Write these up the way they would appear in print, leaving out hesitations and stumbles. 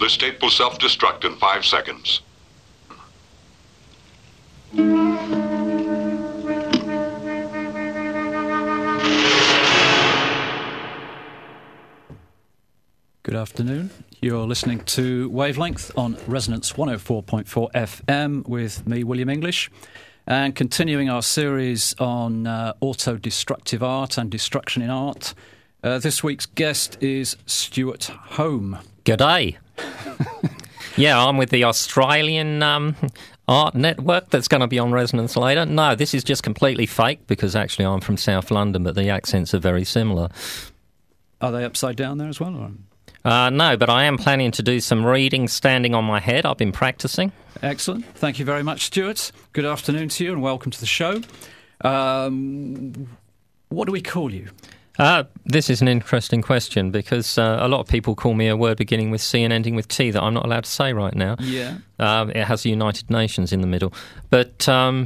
This tape will self-destruct in 5 seconds. Good afternoon. You're listening to Wavelength on Resonance 104.4 FM with me, William English, and continuing our series on auto-destructive art and destruction in art. This week's guest is Stuart Home. G'day. Yeah, I'm with the Australian art network that's going to be on Resonance later. No, this is just completely fake because actually I'm from South London, but the accents are very similar. Are they upside down there as well? Or? No, but I am planning to do some reading standing on my head. I've been practicing. Excellent. Thank you very much, Stuart. Good afternoon to you and welcome to the show. What do we call you? This is an interesting question because a lot of people call me a word beginning with C and ending with T that I'm not allowed to say right now. Yeah. It has the United Nations in the middle. But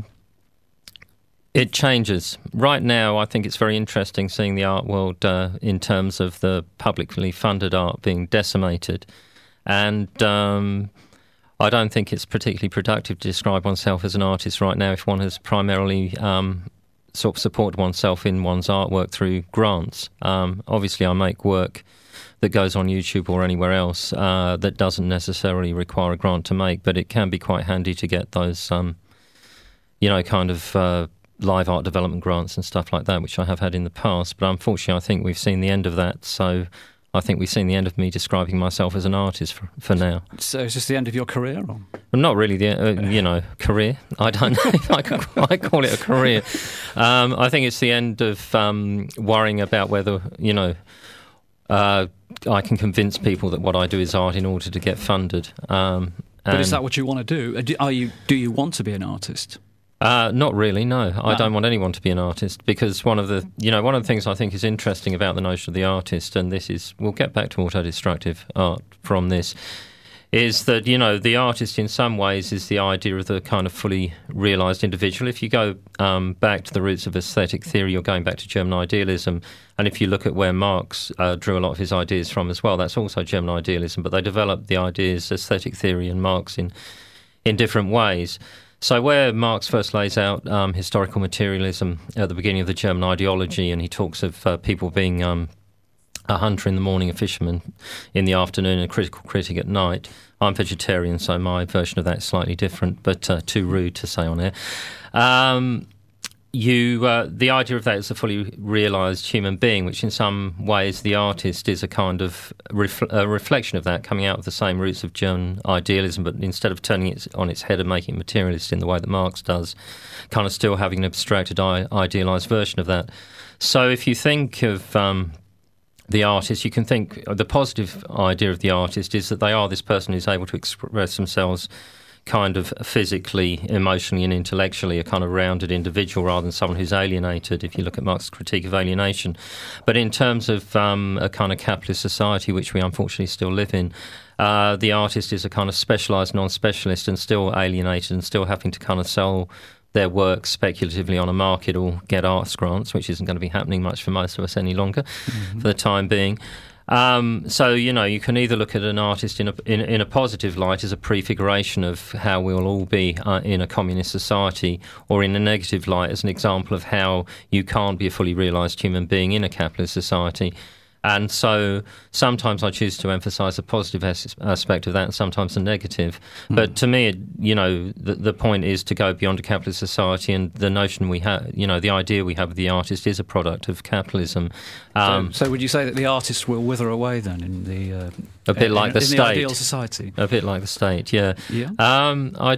it changes. Right now, I think it's very interesting seeing the art world in terms of the publicly funded art being decimated. And I don't think it's particularly productive to describe oneself as an artist right now if one has primarily sort of supported oneself in one's artwork through grants. Obviously, I make work that goes on YouTube or anywhere else that doesn't necessarily require a grant to make, but it can be quite handy to get those, kind of live art development grants and stuff like that, which I have had in the past. But unfortunately, I think we've seen the end of that. So I think we've seen the end of me describing myself as an artist for now. So is this the end of your career? Or? Not really the, career. I don't know if I can quite call it a career. I think it's the end of worrying about whether, I can convince people that what I do is art in order to get funded. But is that what you want to do? Do you want to be an artist? Not really, no. I don't want anyone to be an artist because one of the things I think is interesting about the notion of the artist, and this is, we'll get back to auto-destructive art from this, is that, the artist in some ways is the idea of the kind of fully realised individual. If you go back to the roots of aesthetic theory, you're going back to German idealism, and if you look at where Marx drew a lot of his ideas from as well, that's also German idealism, but they developed the ideas, aesthetic theory and Marx in different ways. So where Marx first lays out historical materialism at the beginning of the German ideology, and he talks of people being a hunter in the morning, a fisherman in the afternoon, and a critical critic at night. I'm vegetarian, so my version of that is slightly different, but too rude to say on air. The idea of that is a fully realised human being, which in some ways the artist is a kind of a reflection of that, coming out of the same roots of German idealism, but instead of turning it on its head and making it materialist in the way that Marx does, kind of still having an abstracted, idealised version of that. So if you think of the artist, you can think the positive idea of the artist is that they are this person who's able to express themselves kind of physically, emotionally and intellectually, a kind of rounded individual rather than someone who's alienated, if you look at Marx's critique of alienation. But in terms of a kind of capitalist society, which we unfortunately still live in, the artist is a kind of specialised non-specialist and still alienated and still having to kind of sell their work speculatively on a market or get arts grants, which isn't going to be happening much for most of us any longer for the time being. So, you can either look at an artist in a positive light as a prefiguration of how we'll all be in a communist society, or in a negative light as an example of how you can't be a fully realised human being in a capitalist society. And so sometimes I choose to emphasise the positive aspect of that and sometimes the negative. But to me, the point is to go beyond a capitalist society, and the notion we have, the idea we have of the artist is a product of capitalism. So would you say that the artist will wither away then in the a bit like the state, the ideal society? A bit like the state, yeah. Yeah. I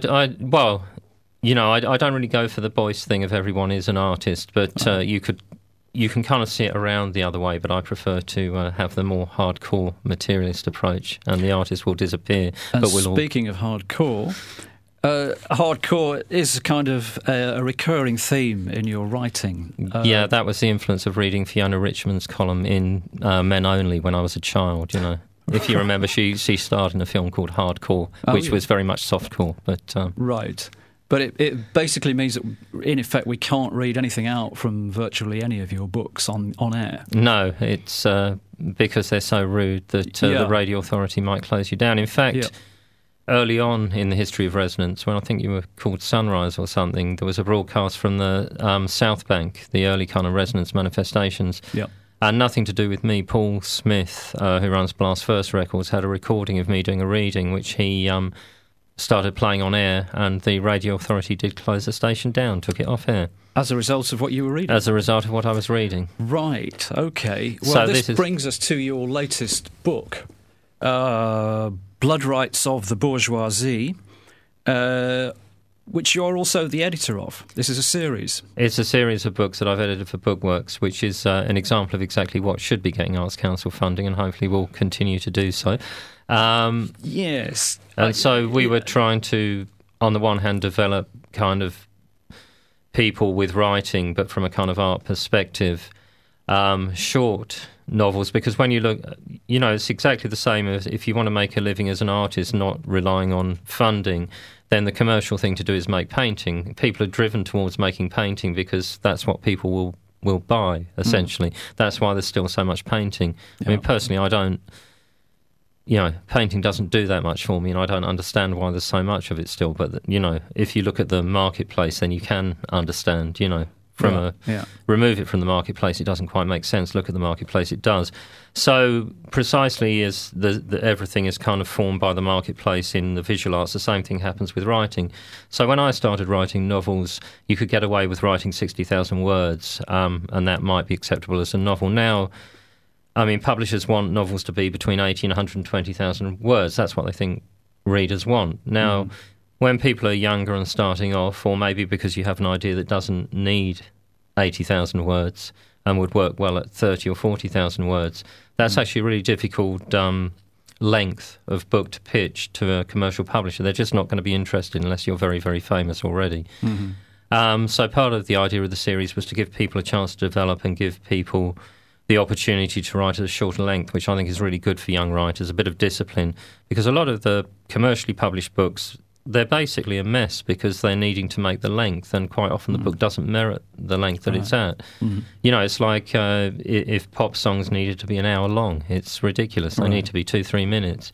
don't really go for the boys thing of everyone is an artist, but you can kind of see it around the other way, but I prefer to have the more hardcore materialist approach, and the artist will disappear. And but speaking of hardcore, hardcore is kind of a recurring theme in your writing. Yeah, that was the influence of reading Fiona Richmond's column in Men Only when I was a child, If you remember, she starred in a film called Hardcore, which was very much softcore. But right. But it basically means that, in effect, we can't read anything out from virtually any of your books on air. No, it's because they're so rude that the radio authority might close you down. In fact, early on in the history of Resonance, when I think you were called Sunrise or something, there was a broadcast from the South Bank, the early kind of Resonance manifestations. Yep. And nothing to do with me. Paul Smith, who runs Blast First Records, had a recording of me doing a reading, which he started playing on air, and the radio authority did close the station down, took it off air. As a result of what you were reading? As a result of what I was reading. Right, okay. Well, So this brings us to your latest book, Blood Rights of the Bourgeoisie, which you're also the editor of. This is a series. It's a series of books that I've edited for Bookworks, which is an example of exactly what should be getting Arts Council funding, and hopefully will continue to do so. Yes. And so we were trying to, on the one hand, develop kind of people with writing, but from a kind of art perspective, short novels, because when you look, it's exactly the same as if you want to make a living as an artist, not relying on funding, then the commercial thing to do is make painting. People are driven towards making painting because that's what people will buy, essentially. That's why there's still so much painting. I mean, personally, I don't, painting doesn't do that much for me, and I don't understand why there's so much of it still. But, if you look at the marketplace, then you can understand, remove it from the marketplace, it doesn't quite make sense. Look at the marketplace, it does. So precisely as everything is kind of formed by the marketplace in the visual arts, the same thing happens with writing. So when I started writing novels, you could get away with writing 60,000 words, and that might be acceptable as a novel. Now, I mean, publishers want novels to be between 80 and 120,000 words. That's what they think readers want. Now, when people are younger and starting off, or maybe because you have an idea that doesn't need 80,000 words and would work well at 30 or 40,000 words, that's actually a really difficult length of book to pitch to a commercial publisher. They're just not going to be interested unless you're very, very famous already. So part of the idea of the series was to give people a chance to develop and give people the opportunity to write at a shorter length, which I think is really good for young writers, a bit of discipline, because a lot of the commercially published books, they're basically a mess because they're needing to make the length, and quite often the book doesn't merit the length that it's at. It's like if pop songs needed to be an hour long, it's ridiculous. They need to be 2-3 minutes.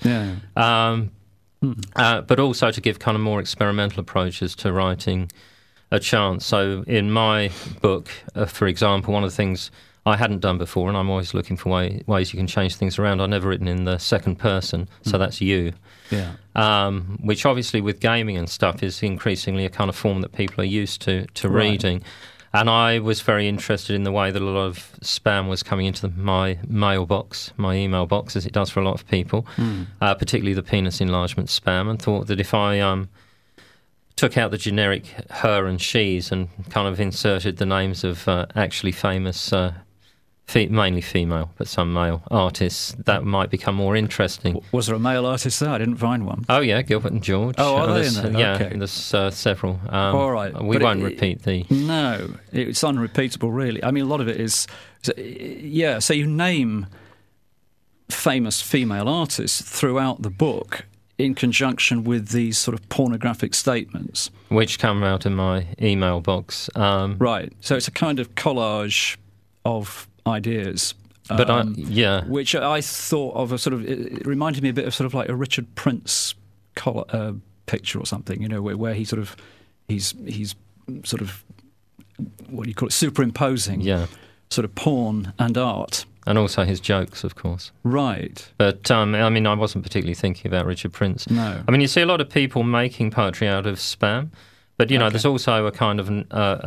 But also to give kind of more experimental approaches to writing a chance. So in my book, for example, one of the things I hadn't done before, and I'm always looking for ways you can change things around. I've never written in the second person, so that's you. Which obviously with gaming and stuff is increasingly a kind of form that people are used to reading. And I was very interested in the way that a lot of spam was coming into my mailbox, my email box, as it does for a lot of people, particularly the penis enlargement spam, and thought that if I took out the generic her and she's and kind of inserted the names of actually famous mainly female, but some male artists, that might become more interesting. Was there a male artist there? I didn't find one. Oh, yeah, Gilbert and George. Oh, are they in there? Yeah, okay. There's several. All right. We won't repeat the... No, it's unrepeatable, really. I mean, a lot of it is... Yeah, so you name famous female artists throughout the book in conjunction with these sort of pornographic statements. Which come out in my email box. Right, so it's a kind of collage of ideas, but which I thought of it reminded me a bit of sort of like a Richard Prince picture or something, where he's sort of what do you call it, superimposing sort of porn and art. And also his jokes, of course. Right. But, I mean, I wasn't particularly thinking about Richard Prince. No. I mean, you see a lot of people making poetry out of spam, but, there's also a kind of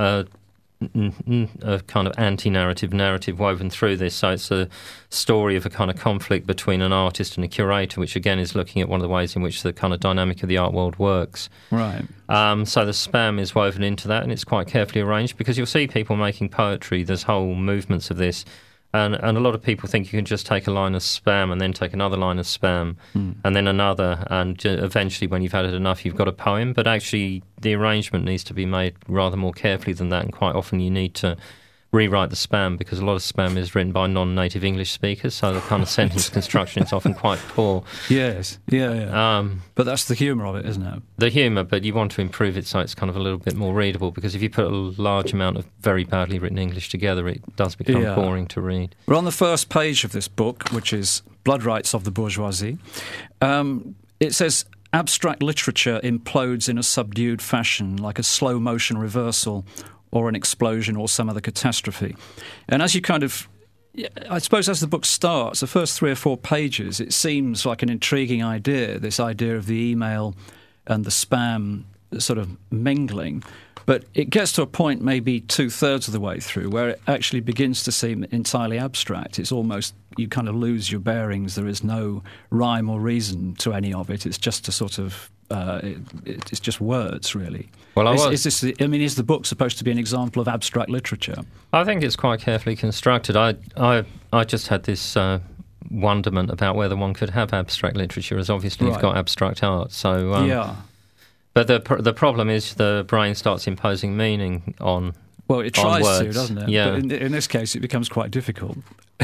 a kind of anti-narrative woven through this. So it's a story of a kind of conflict between an artist and a curator, which again is looking at one of the ways in which the kind of dynamic of the art world works. Right. So the spam is woven into that, and it's quite carefully arranged, because you'll see people making poetry, there's whole movements of this, and a lot of people think you can just take a line of spam and then take another line of spam and then another, and eventually when you've added enough you've got a poem. But actually the arrangement needs to be made rather more carefully than that, and quite often you need to rewrite the spam, because a lot of spam is written by non-native English speakers, so the kind of sentence construction is often quite poor. Yes, yeah. But that's the humour of it, isn't it? The humour, but you want to improve it so it's kind of a little bit more readable, because if you put a large amount of very badly written English together, it does become boring to read. We're on the first page of this book, which is Blood Rights of the Bourgeoisie. It says, abstract literature implodes in a subdued fashion, like a slow-motion reversal or an explosion or some other catastrophe. And as you kind of, I suppose as the book starts, the first 3 or 4 pages, it seems like an intriguing idea, this idea of the email and the spam sort of mingling. But it gets to a point maybe 2/3 of the way through where it actually begins to seem entirely abstract. It's almost, you kind of lose your bearings. There is no rhyme or reason to any of it. It's just a sort of, it's just words, really. Well, is the book supposed to be an example of abstract literature? I think it's quite carefully constructed. I just had this wonderment about whether one could have abstract literature, as obviously you've got abstract art. So But the problem is the brain starts imposing meaning on Well, it tries words. to, doesn't it? Yeah. But in this case, it becomes quite difficult.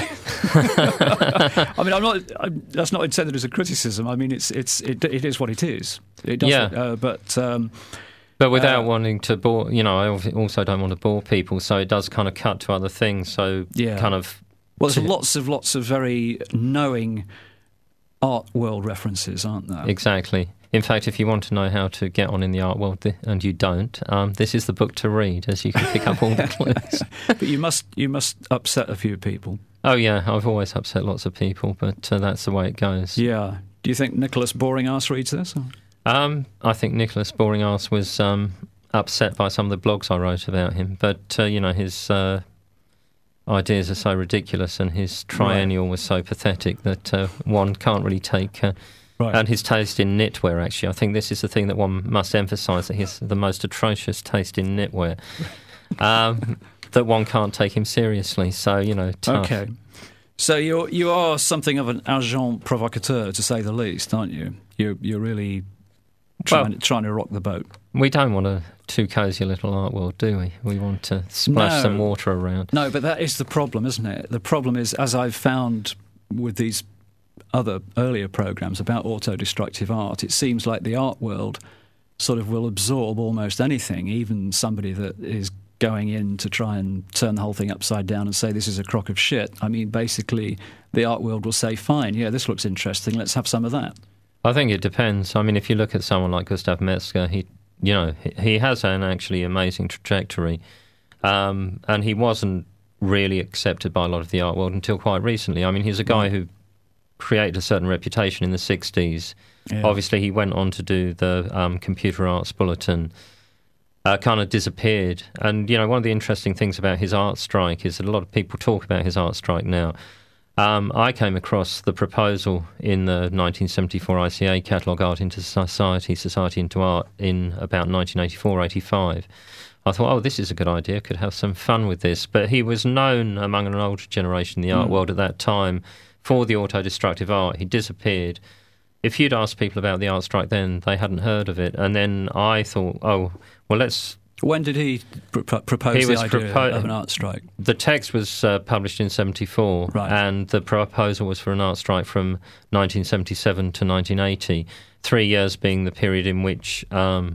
I mean, that's not intended as a criticism. I mean, it is what it is. It does. But without wanting to bore, I also don't want to bore people, so it does kind of cut to other things. So kind of. Well, there's lots of very knowing art world references, aren't there? Exactly. In fact, if you want to know how to get on in the art world, and you don't, this is the book to read, as you can pick up all the clues. But you must upset a few people. Oh yeah, I've always upset lots of people, but that's the way it goes. Yeah. Do you think Nicholas Boringass reads this? Or? I think Nicholas Boringass was upset by some of the blogs I wrote about him, but his ideas are so ridiculous, and his triennial was so pathetic that one can't really take. And his taste in knitwear, actually. I think this is the thing that one must emphasise, that he has the most atrocious taste in knitwear, that one can't take him seriously. So, tough. Okay. So you are something of an agent provocateur, to say the least, aren't you? You're really trying to rock the boat. We don't want a too cosy little art world, do we? We want to splash some water around. No, but that is the problem, isn't it? The problem is, as I've found with these other earlier programmes about auto-destructive art, it seems like the art world sort of will absorb almost anything, even somebody that is going in to try and turn the whole thing upside down and say this is a crock of shit. I mean, basically, the art world will say, fine, yeah, this looks interesting, let's have some of that. I think it depends. I mean, if you look at someone like Gustav Metzger, he has an actually amazing trajectory, and he wasn't really accepted by a lot of the art world until quite recently. I mean, he's a guy who created a certain reputation in the 60s. Yeah. Obviously, he went on to do the Computer Arts Bulletin, kind of disappeared. And, one of the interesting things about his art strike is that a lot of people talk about his art strike now. I came across the proposal in the 1974 ICA catalogue, Art into Society, Society into Art, in about 1984-85. I thought, this is a good idea, could have some fun with this. But he was known among an older generation in the art world at that time for the auto-destructive art. He disappeared. If you'd asked people about the art strike then, they hadn't heard of it. And then I thought, let's... When did he propose the idea of an art strike? The text was published in 1974, right, and the proposal was for an art strike from 1977 to 1980, 3 years being the period in which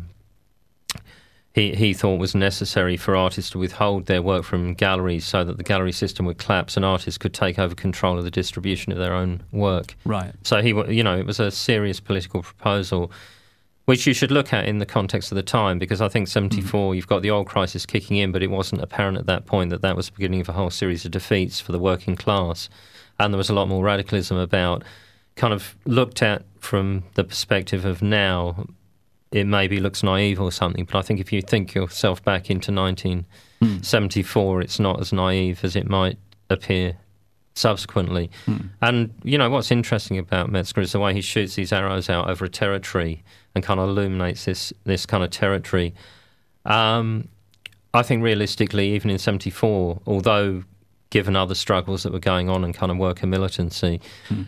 he thought was necessary for artists to withhold their work from galleries so that the gallery system would collapse and artists could take over control of the distribution of their own work. Right. So it was a serious political proposal, which you should look at in the context of the time, because I think 74, you've got the oil crisis kicking in, but it wasn't apparent at that point that was the beginning of a whole series of defeats for the working class. And there was a lot more radicalism about, kind of looked at from the perspective of now, it maybe looks naive or something, but I think if you think yourself back into 1974, it's not as naive as it might appear subsequently. And, what's interesting about Metzger is the way he shoots these arrows out over a territory and kind of illuminates this kind of territory. I think realistically, even in 74, although given other struggles that were going on and kind of worker militancy,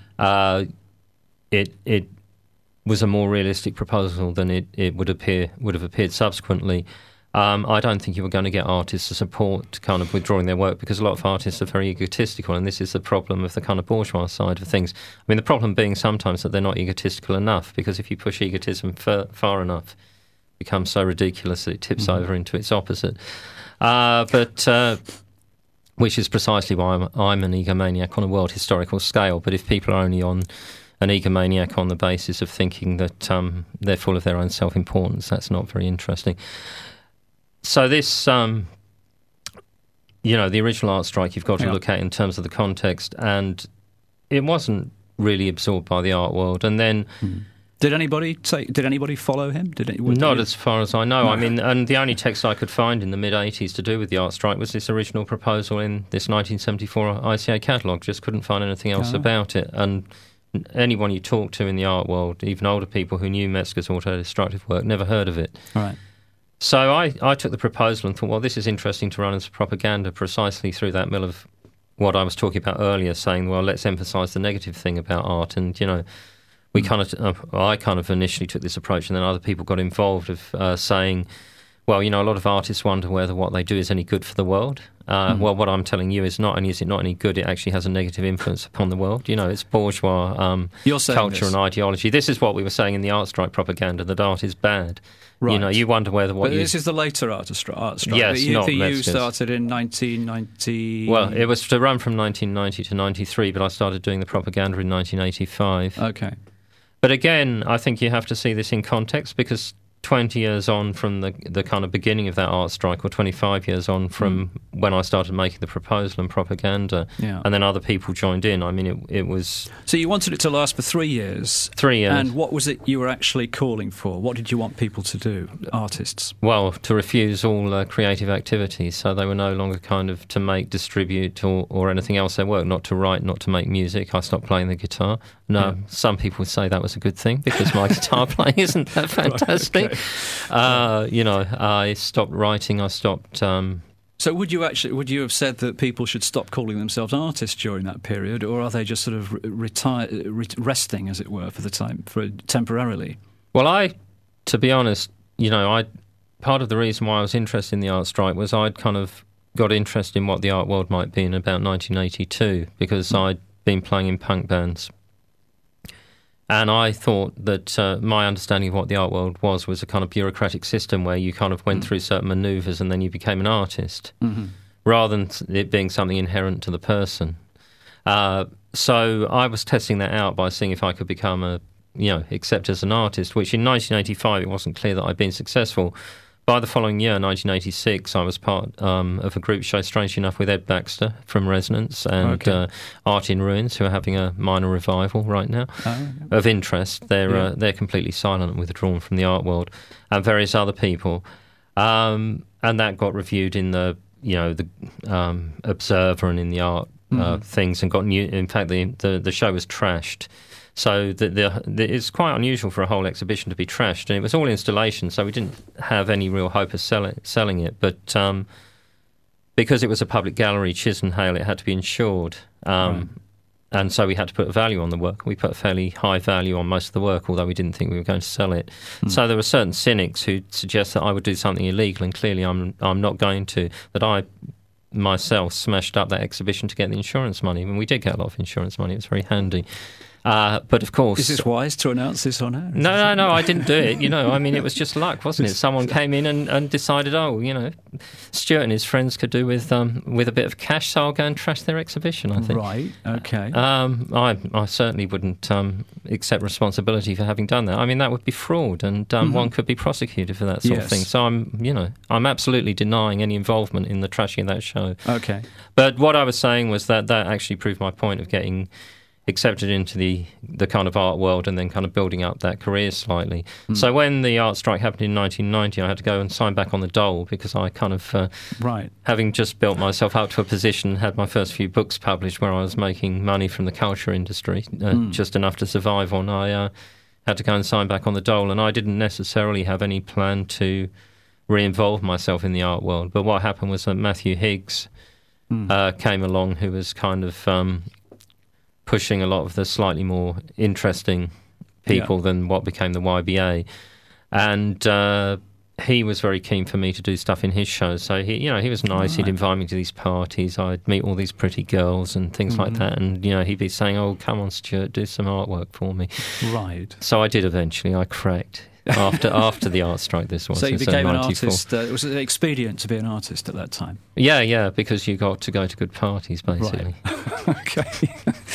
it was a more realistic proposal than it would have appeared subsequently. I don't think you were going to get artists to support kind of withdrawing their work, because a lot of artists are very egotistical, and this is the problem of the kind of bourgeois side of things. I mean, the problem being sometimes that they're not egotistical enough, because if you push egotism far enough, it becomes so ridiculous that it tips over into its opposite. Which is precisely why I'm an egomaniac on a world historical scale. But if people are only on an egomaniac on the basis of thinking that they're full of their own self-importance, that's not very interesting. So this, the original art strike, you've got to look at in terms of the context, and it wasn't really absorbed by the art world. And then... Did anybody follow him? Not as far as I know. No. I mean, and the only text I could find in the mid-'80s to do with the art strike was this original proposal in this 1974 ICA catalogue. Just couldn't find anything else about it. And anyone you talk to in the art world, even older people who knew Metzger's auto-destructive work, never heard of it. Right. So I took the proposal and thought, well, this is interesting to run as propaganda, precisely through that mill of what I was talking about earlier, saying, well, let's emphasise the negative thing about art. And, we I kind of initially took this approach, and then other people got involved of saying, well, a lot of artists wonder whether what they do is any good for the world. Well, what I'm telling you is not only is it not any good, it actually has a negative influence upon the world. It's bourgeois culture and ideology. This is what we were saying in the art strike propaganda, that art is bad. Right. You wonder whether what this is the later art strike. Yes, not you started in 1990... Well, it was to run from 1990 to 93, but I started doing the propaganda in 1985. Okay. But again, I think you have to see this in context, because 20 years on from the kind of beginning of that art strike, or 25 years on from when I started making the proposal and propaganda, and then other people joined in. I mean, it was... So you wanted it to last for 3 years. 3 years. And what was it you were actually calling for? What did you want people to do, artists? Well, to refuse all creative activities, so they were no longer kind of to make, distribute, or anything else their work, not to write, not to make music. I stopped playing the guitar. No, some people would say that was a good thing, because my guitar playing isn't that fantastic. Right, okay. I stopped writing. I stopped. So would you have said that people should stop calling themselves artists during that period, or are they just sort of resting, as it were, temporarily? Well, to be honest, part of the reason why I was interested in the art strike was I'd kind of got interested in what the art world might be in about 1982, because I'd been playing in punk bands. And I thought that my understanding of what the art world was a kind of bureaucratic system where you kind of went through certain manoeuvres and then you became an artist, rather than it being something inherent to the person. So I was testing that out by seeing if I could become accepted as an artist, which in 1985 it wasn't clear that I'd been successful. By the following year, 1986, I was part of a group show, strangely enough, with Ed Baxter from Resonance and Art in Ruins, who are having a minor revival right now of interest. They're completely silent and withdrawn from the art world, and various other people. And that got reviewed in the Observer and in the art things, and got new. In fact, the show was trashed. So it's quite unusual for a whole exhibition to be trashed, and it was all installation, so we didn't have any real hope of selling it. But because it was a public gallery, Chisenhale, it had to be insured, and so we had to put a value on the work. We put a fairly high value on most of the work, although we didn't think we were going to sell it. So there were certain cynics who suggest that I would do something illegal, and clearly I'm not going to. That I myself smashed up that exhibition to get the insurance money, and we did get a lot of insurance money. It was very handy. But of course... Is this wise to announce this on air? No, I didn't do it. I mean, it was just luck, wasn't it? Someone came in and decided, Stuart and his friends could do with a bit of cash, so I'll go and trash their exhibition, I think. Right, okay. I certainly wouldn't accept responsibility for having done that. I mean, that would be fraud, and one could be prosecuted for that sort of thing. So I'm absolutely denying any involvement in the trashing of that show. Okay. But what I was saying was that actually proved my point of getting accepted into the kind of art world and then kind of building up that career slightly. So when the art strike happened in 1990, I had to go and sign back on the dole, because I kind of, having just built myself up to a position, had my first few books published where I was making money from the culture industry, just enough to survive on, I had to go and sign back on the dole, and I didn't necessarily have any plan to re-involve myself in the art world. But what happened was that Matthew Higgs came along, who was kind of... pushing a lot of the slightly more interesting people than what became the YBA. And he was very keen for me to do stuff in his shows. So he was nice. He'd invite me to these parties. I'd meet all these pretty girls and things like that. And he'd be saying, "Oh, come on, Stuart, do some artwork for me." Right. So I did eventually. I cracked after the art strike. This was so you became an 94. artist. Was it expedient to be an artist at that time? Yeah, because you got to go to good parties, basically. Right. Okay.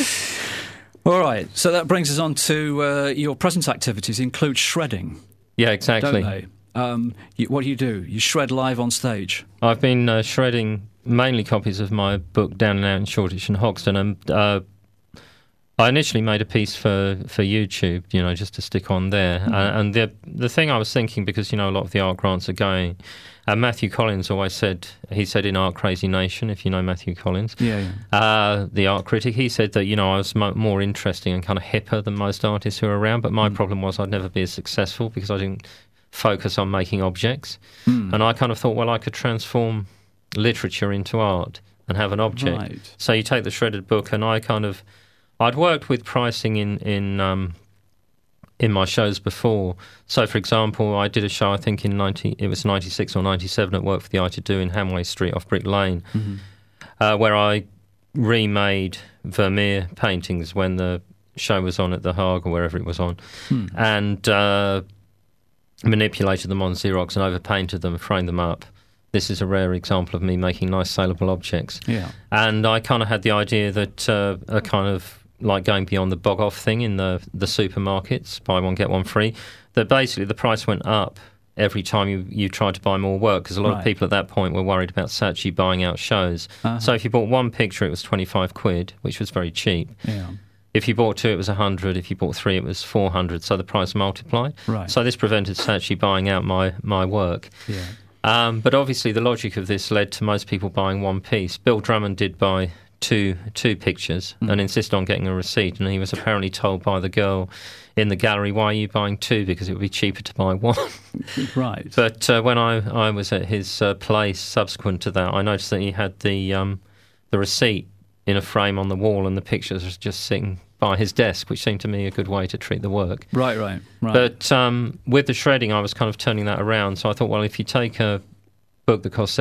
All right. So that brings us on to your present activities include shredding. Yeah, exactly. Don't they? What do? You shred live on stage? I've been shredding mainly copies of my book Down and Out in Shoreditch and Hoxton, and I initially made a piece for YouTube, just to stick on there. And the thing I was thinking, because a lot of the art grants are going, Matthew Collins always said in Art Crazy Nation, if you know Matthew Collins, the art critic, he said that I was more interesting and kind of hipper than most artists who are around. But my problem was I'd never be as successful because I didn't focus on making objects. And I kind of thought, well, I could transform literature into art and have an object. Right. So you take the shredded book, and I'd worked with pricing in my shows before. So, for example, I did a show, I think it was 96 or 97 at Work for the Eye to Do in Hanway Street off Brick Lane, where I remade Vermeer paintings when the show was on at the Hague or wherever it was on, and manipulated them on Xerox and overpainted them, framed them up. This is a rare example of me making nice saleable objects. Yeah. And I kind of had the idea that a kind of like going beyond the bog-off thing in the supermarkets, buy one, get one free, that basically the price went up every time you tried to buy more work, because a lot of people at that point were worried about Saatchi buying out shows. So if you bought one picture, it was 25 quid, which was very cheap. Yeah. If you bought two, it was 100. If you bought three, it was 400. So the price multiplied. Right. So this prevented Saatchi buying out my work. Yeah. But obviously the logic of this led to most people buying one piece. Bill Drummond did buy two pictures and insisted on getting a receipt, and he was apparently told by the girl in the gallery, "Why are you buying two? Because it would be cheaper to buy one." Right. But when I was at his place subsequent to that, I noticed that he had the receipt in a frame on the wall, and the pictures was just sitting by his desk, which seemed to me a good way to treat the work. Right. But with the shredding, I was kind of turning that around. So I thought, well, if you take a book that costs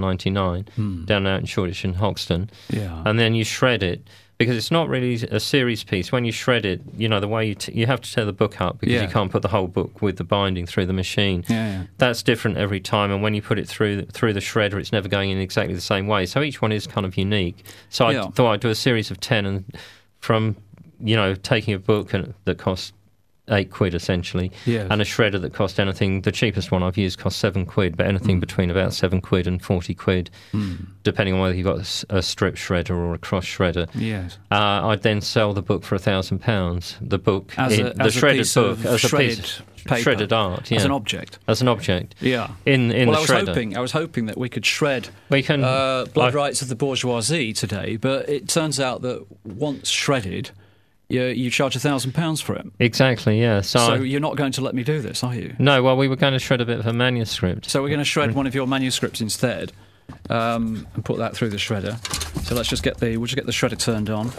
£7.99 down out in Shoreditch and Hoxton, and then you shred it, because it's not really a series piece. When you shred it, the way you have to tear the book up, because you can't put the whole book with the binding through the machine. That's different every time, and when you put it through the shredder, it's never going in exactly the same way. So each one is kind of unique. So I thought I'd do a series of 10, and from taking a book that costs £8 essentially, and a shredder that cost anything. The cheapest one I've used cost £7, but anything between about £7 and £40, depending on whether you've got a strip shredder or a cross shredder. Yes, I'd then sell the book for £1,000. The book, the shredded book, as a piece of shredded art, as an object. Yeah. In the shredder. I was hoping that we could shred Blood Rights of the Bourgeoisie today, but it turns out that once shredded, you charge £1,000 for it. Exactly, yeah. So you're not going to let me do this, are you? No, well, we were going to shred a bit of a manuscript. So we're going to shred one of your manuscripts instead, and put that through the shredder. So we'll just get the shredder turned on.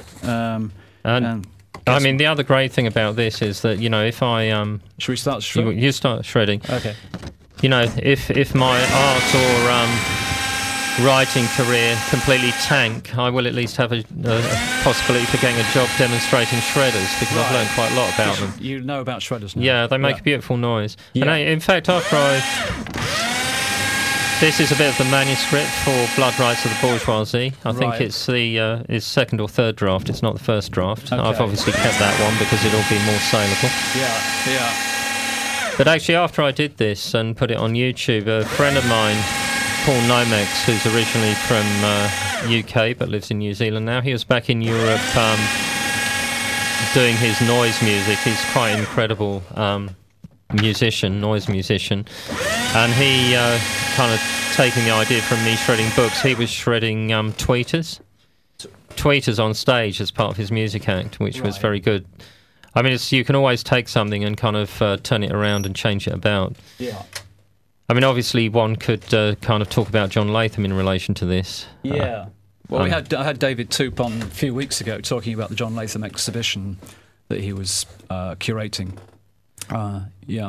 The other great thing about this is that, if I... Should we start shredding? You start shredding. Okay. If my art or... writing career completely tank, I will at least have a possibility for getting a job demonstrating shredders, because I've learned quite a lot about them. You know about shredders now? Yeah, they make a beautiful noise. Yeah. And in fact, this is a bit of the manuscript for Blood Rights of the Bourgeoisie. I think it's the second or third draft. It's not the first draft. Okay. I've obviously kept that one because it'll be more saleable. Yeah. But actually, after I did this and put it on YouTube, a friend of mine, Paul Nomex, who's originally from UK but lives in New Zealand now, he was back in Europe doing his noise music. He's quite an incredible noise musician, and he kind of taking the idea from me shredding books. He was shredding tweeters on stage as part of his music act, which was very good. I mean, you can always take something and kind of turn it around and change it about. Yeah. I mean, obviously, one could kind of talk about John Latham in relation to this. Yeah. Well, I had David Toop on a few weeks ago talking about the John Latham exhibition that he was curating. Yeah.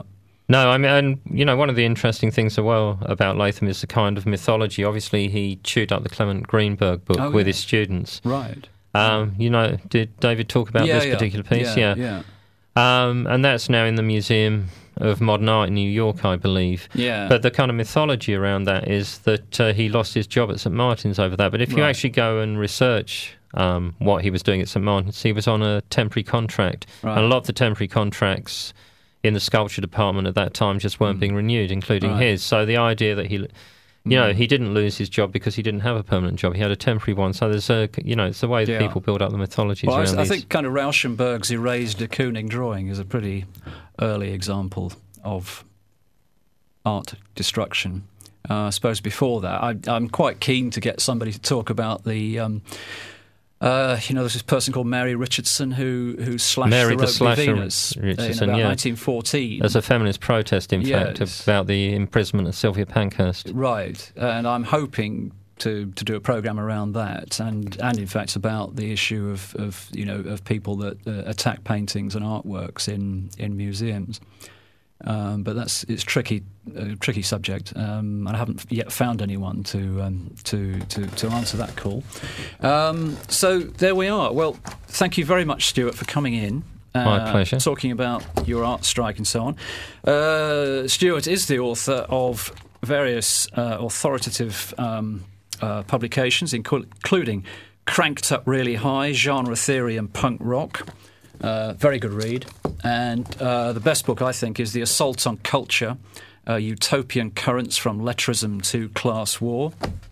No, I mean, and, you know, one of the interesting things as well about Latham is the kind of mythology. Obviously, he chewed up the Clement Greenberg book with his students. Right. You know, did David talk about this particular piece? Yeah. And that's now in the Museum of Modern Art in New York, I believe. Yeah. But the kind of mythology around that is that he lost his job at St Martin's over that. But if you actually go and research what he was doing at St Martin's, he was on a temporary contract. Right. And a lot of the temporary contracts in the sculpture department at that time just weren't being renewed, including his. So the idea that he didn't lose his job because he didn't have a permanent job. He had a temporary one. So there's it's the way that people build up the mythologies around these. I think kind of Rauschenberg's erased de Kooning drawing is a pretty early example of art destruction. I suppose before that, I'm quite keen to get somebody to talk about the... there's this person called Mary Richardson who slashed Mary the Slasher Venus Richardson, in about 1914. As a feminist protest, in fact, about the imprisonment of Sylvia Pankhurst. Right, and I'm hoping to do a programme around that, and in fact about the issue of people that attack paintings and artworks in museums. But it's tricky subject. And I haven't yet found anyone to answer that call. So there we are. Well, thank you very much, Stuart, for coming in. My pleasure. Talking about your art strike and so on. Stuart is the author of various authoritative publications, including Cranked Up Really High, Genre Theory and Punk Rock. Very good read. And the best book, I think, is The Assault on Culture, Utopian Currents from Lettrism to Class War.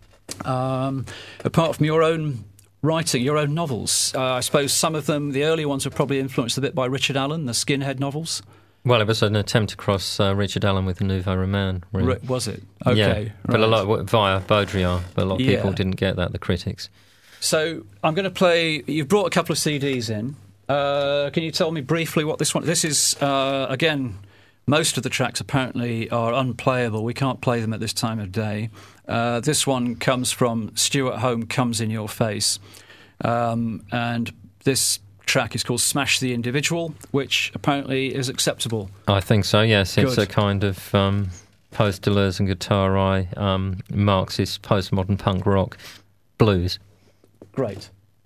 Apart from your own writing, your own novels, I suppose some of them, the early ones, were probably influenced a bit by Richard Allen, the Skinhead novels. Well, it was an attempt to cross Richard Allen with the Nouveau Roman, really. Was it? Okay. Yeah, but a lot via Baudrillard, but a lot of people didn't get that, the critics. So I'm going to play... You've brought a couple of CDs in. Can you tell me briefly what this one... This is, again, most of the tracks apparently are unplayable. We can't play them at this time of day. This one comes from Stuart Home Comes in Your Face. And this track is called Smash the Individual, which apparently is acceptable. I think so, yes. Good. It's a kind of post-Deleuze and Guitar Eye, Marxist postmodern punk rock blues. Great.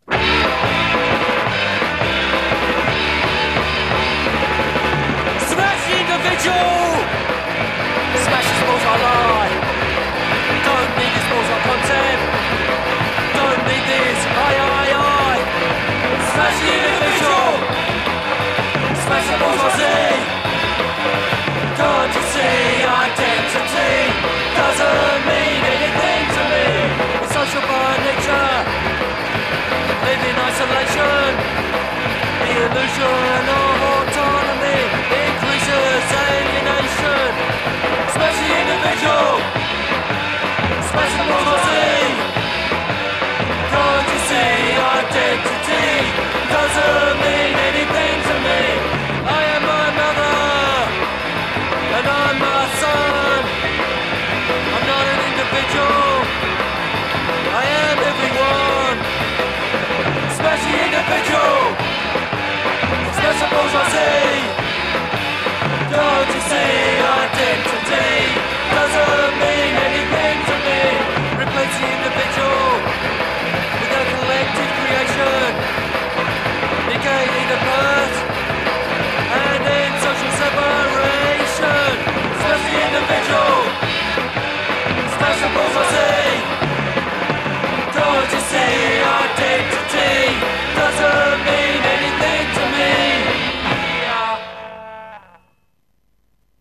Smash the balls I lie. Don't need this balls I content. Don't need this. I. Smash the individual. Smash the balls I see. Can't you see identity doesn't mean anything to me. It's social by nature. Live in isolation. The illusion